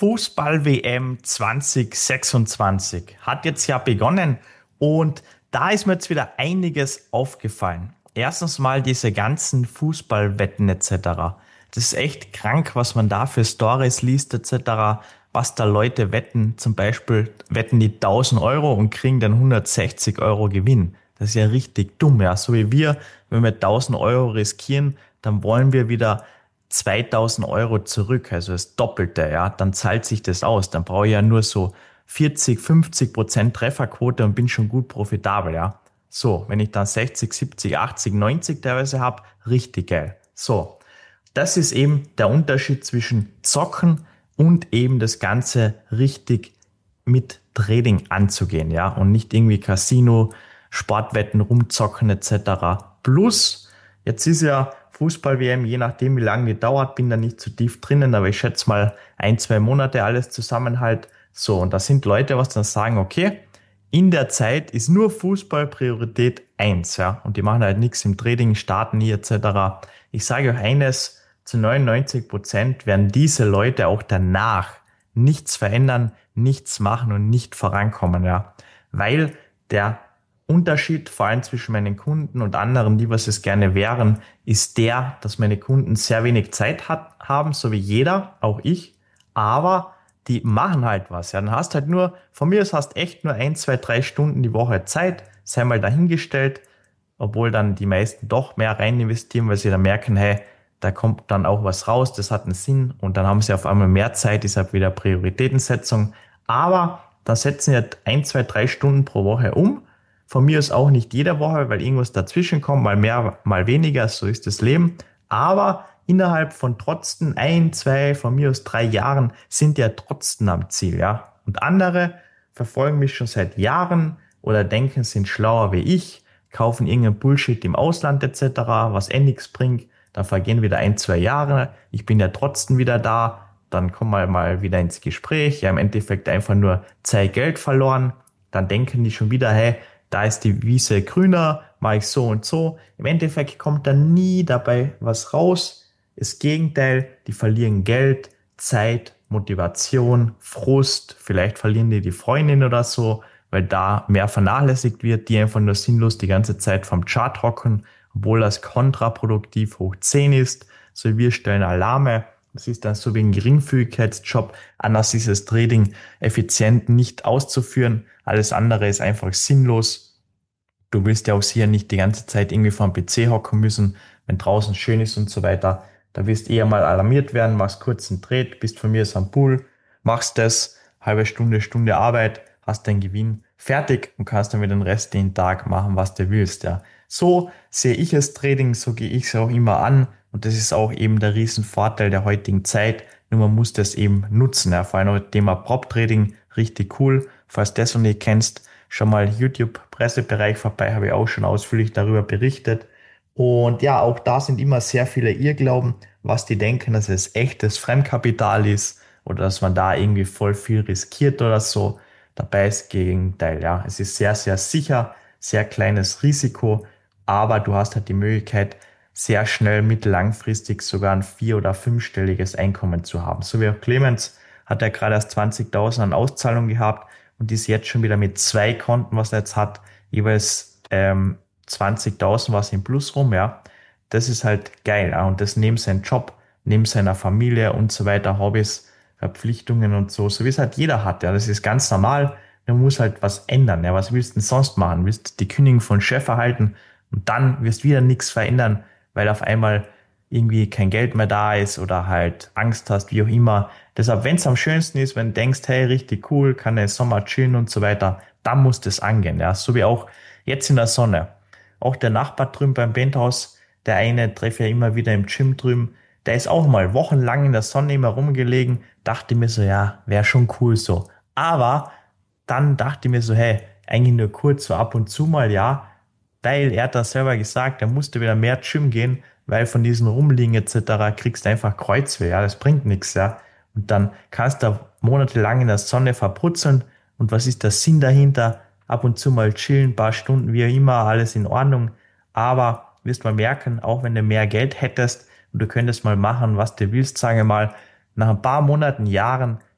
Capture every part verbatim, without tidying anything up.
Fußball-W M zwanzig sechsundzwanzig hat jetzt ja begonnen und da ist mir jetzt wieder einiges aufgefallen. Erstens mal diese ganzen Fußballwetten et cetera. Das ist echt krank, was man da für Stories liest et cetera, was da Leute wetten. Zum Beispiel wetten die tausend Euro und kriegen dann hundertsechzig Euro Gewinn. Das ist ja richtig dumm, ja. So wie wir, wenn wir tausend Euro riskieren, dann wollen wir wieder zweitausend Euro zurück, also das Doppelte, ja, dann zahlt sich das aus. Dann brauche ich ja nur so vierzig, fünfzig Prozent Trefferquote und bin schon gut profitabel, ja. So, wenn ich dann sechzig, siebzig, achtzig, neunzig teilweise habe, richtig geil. So, das ist eben der Unterschied zwischen Zocken und eben das Ganze richtig mit Trading anzugehen, ja, und nicht irgendwie Casino, Sportwetten rumzocken et cetera. Plus, jetzt ist ja Fußball-W M, je nachdem wie lange die dauert, bin da nicht zu tief drinnen, aber ich schätze mal ein, zwei Monate alles zusammen halt so. Und da sind Leute, was dann sagen, okay, in der Zeit ist nur Fußball Priorität eins, ja, und die machen halt nichts im Trading, starten nie et cetera. Ich sage euch eines, zu neunundneunzig Prozent werden diese Leute auch danach nichts verändern, nichts machen und nicht vorankommen, ja, weil der Unterschied, vor allem zwischen meinen Kunden und anderen, die was es gerne wären, ist der, dass meine Kunden sehr wenig Zeit hat, haben, so wie jeder, auch ich, aber die machen halt was. Ja, dann hast halt nur, von mir aus hast echt nur ein, zwei, drei Stunden die Woche Zeit, sei mal dahingestellt, obwohl dann die meisten doch mehr rein investieren, weil sie dann merken, hey, da kommt dann auch was raus, das hat einen Sinn und dann haben sie auf einmal mehr Zeit, ist halt wieder Prioritätensetzung, aber dann setzen wir ein, zwei, drei Stunden pro Woche um. Von mir ist auch nicht jede Woche, weil irgendwas dazwischen kommt, mal mehr, mal weniger, so ist das Leben. Aber innerhalb von trotzdem ein, zwei, von mir aus drei Jahren sind ja trotzdem am Ziel, ja. Und andere verfolgen mich schon seit Jahren oder denken, sind schlauer wie ich, kaufen irgendein Bullshit im Ausland et cetera, was eh nichts bringt. Dann vergehen wieder ein, zwei Jahre. Ich bin ja trotzdem wieder da. Dann kommen wir mal wieder ins Gespräch. Ja, im Endeffekt einfach nur Zeit, Geld verloren. Dann denken die schon wieder, hey, da ist die Wiese grüner, mache ich so und so. Im Endeffekt kommt da nie dabei was raus. Das Gegenteil, die verlieren Geld, Zeit, Motivation, Frust. Vielleicht verlieren die die Freundin oder so, weil da mehr vernachlässigt wird, die einfach nur sinnlos die ganze Zeit vom Chart hocken, obwohl das kontraproduktiv hoch zehn ist. So, wir stellen Alarme. Das ist dann so wie ein Geringfügigkeitsjob, anders ist das Trading effizient nicht auszuführen. Alles andere ist einfach sinnlos. Du willst ja auch sicher nicht die ganze Zeit irgendwie vor dem P C hocken müssen, wenn draußen schön ist und so weiter. Da wirst eher mal alarmiert werden, machst kurz einen Trade, bist von mir aus am Pool, machst das, halbe Stunde, Stunde Arbeit, hast deinen Gewinn fertig und kannst dann wieder den Rest den Tag machen, was du willst. Ja. So sehe ich es Trading, so gehe ich es auch immer an. Und das ist auch eben der Riesenvorteil der heutigen Zeit. Nur man muss das eben nutzen. Ja. Vor allem das Thema Prop Trading, richtig cool. Falls du das noch nicht kennst, schau mal YouTube-Pressebereich vorbei, habe ich auch schon ausführlich darüber berichtet. Und ja, auch da sind immer sehr viele Irrglauben, was die denken, dass es echtes Fremdkapital ist oder dass man da irgendwie voll viel riskiert oder so. Dabei ist das Gegenteil. Ja. Es ist sehr, sehr sicher, sehr kleines Risiko, aber du hast halt die Möglichkeit, sehr schnell mittellangfristig sogar ein vier- oder fünfstelliges Einkommen zu haben. So wie auch Clemens hat er gerade erst zwanzigtausend an Auszahlung gehabt und ist jetzt schon wieder mit zwei Konten, was er jetzt hat, jeweils ähm, zwanzigtausend was im Plus rum, ja. Das ist halt geil, ja. Und das neben seinem Job, neben seiner Familie und so weiter, Hobbys, Verpflichtungen und so, so wie es halt jeder hat, ja. Das ist ganz normal. Man muss halt was ändern, ja. Was willst du denn sonst machen? Willst du die Kündigung von Chef erhalten und dann wirst du wieder nichts verändern, weil auf einmal irgendwie kein Geld mehr da ist oder halt Angst hast, wie auch immer. Deshalb, wenn es am schönsten ist, wenn du denkst, hey, richtig cool, kann der Sommer chillen und so weiter, dann muss das angehen, ja. So wie auch jetzt in der Sonne. Auch der Nachbar drüben beim Penthouse, der eine treffe ja immer wieder im Gym drüben, der ist auch mal wochenlang in der Sonne immer rumgelegen, dachte mir so, ja, wäre schon cool so. Aber dann dachte ich mir so, hey, eigentlich nur kurz, so ab und zu mal, ja, weil er hat das selber gesagt, er musste wieder mehr Gym gehen, weil von diesen Rumliegen et cetera kriegst du einfach Kreuzweh, ja, das bringt nichts, ja. Und dann kannst du monatelang in der Sonne verputzeln und was ist der Sinn dahinter? Ab und zu mal chillen, paar Stunden, wie auch immer, alles in Ordnung, aber wirst mal merken, auch wenn du mehr Geld hättest und du könntest mal machen, was du willst, sage mal, nach ein paar Monaten, Jahren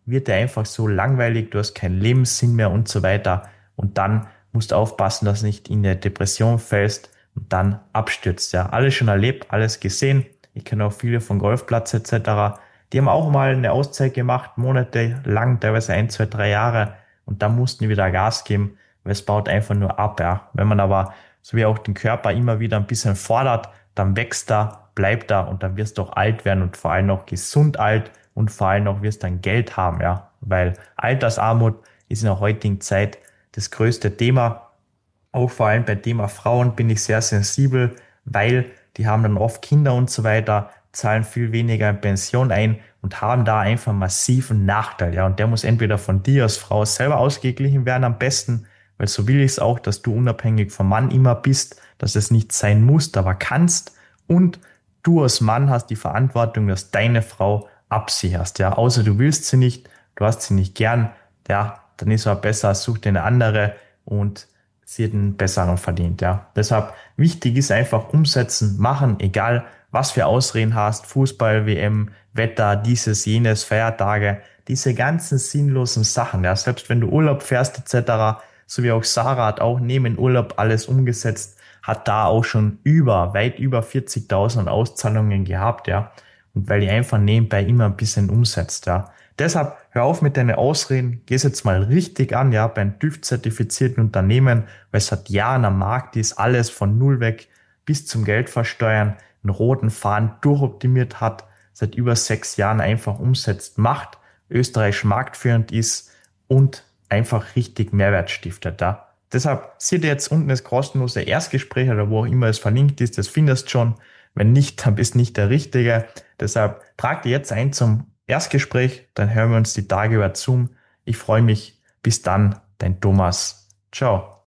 wird dir einfach so langweilig, du hast keinen Lebenssinn mehr und so weiter. Und dann musst du aufpassen, dass du nicht in eine Depression fällst und dann abstürzt. Ja, alles schon erlebt, alles gesehen. Ich kenne auch viele von Golfplatz et cetera. Die haben auch mal eine Auszeit gemacht, monatelang, teilweise ein, zwei, drei Jahre. Und dann mussten die wieder Gas geben, weil es baut einfach nur ab. Ja. Wenn man aber, so wie auch den Körper immer wieder ein bisschen fordert, dann wächst er, bleibt er und dann wirst du auch alt werden und vor allem auch gesund alt und vor allem auch wirst dann Geld haben, ja. Weil Altersarmut ist in der heutigen Zeit das größte Thema. Auch vor allem beim Thema Frauen bin ich sehr sensibel, weil die haben dann oft Kinder und so weiter, zahlen viel weniger in Pension ein und haben da einfach einen massiven Nachteil. Ja, und der muss entweder von dir als Frau selber ausgeglichen werden am besten, weil so will ich es auch, dass du unabhängig vom Mann immer bist, dass es nicht sein musst, aber kannst. Und du als Mann hast die Verantwortung, dass deine Frau absicherst. Ja, außer du willst sie nicht, du hast sie nicht gern, ja, dann ist es besser, such dir eine andere und sie hat einen besseren verdient, ja. Deshalb wichtig ist einfach umsetzen, machen, egal was für Ausreden hast, Fußball, W M, Wetter, dieses, jenes, Feiertage, diese ganzen sinnlosen Sachen, ja. Selbst wenn du Urlaub fährst et cetera, so wie auch Sarah hat auch neben Urlaub alles umgesetzt, hat da auch schon über, weit über vierzigtausend Auszahlungen gehabt, ja. Und weil die einfach nebenbei immer ein bisschen umsetzt, ja. Deshalb hör auf mit deinen Ausreden, geh es jetzt mal richtig an, ja, bei einem TÜV-zertifizierten Unternehmen, weil es seit Jahren am Markt ist, alles von null weg bis zum Geldversteuern, einen roten Faden durchoptimiert hat, seit über sechs Jahren einfach umsetzt, macht, Österreich marktführend ist und einfach richtig Mehrwert stiftet, ja. Deshalb sieh dir jetzt unten das kostenlose Erstgespräch oder wo auch immer es verlinkt ist, das findest schon. Wenn nicht, dann bist nicht der Richtige. Deshalb trag dir jetzt ein zum Erstgespräch, dann hören wir uns die Tage über Zoom. Ich freue mich. Bis dann, dein Thomas. Ciao.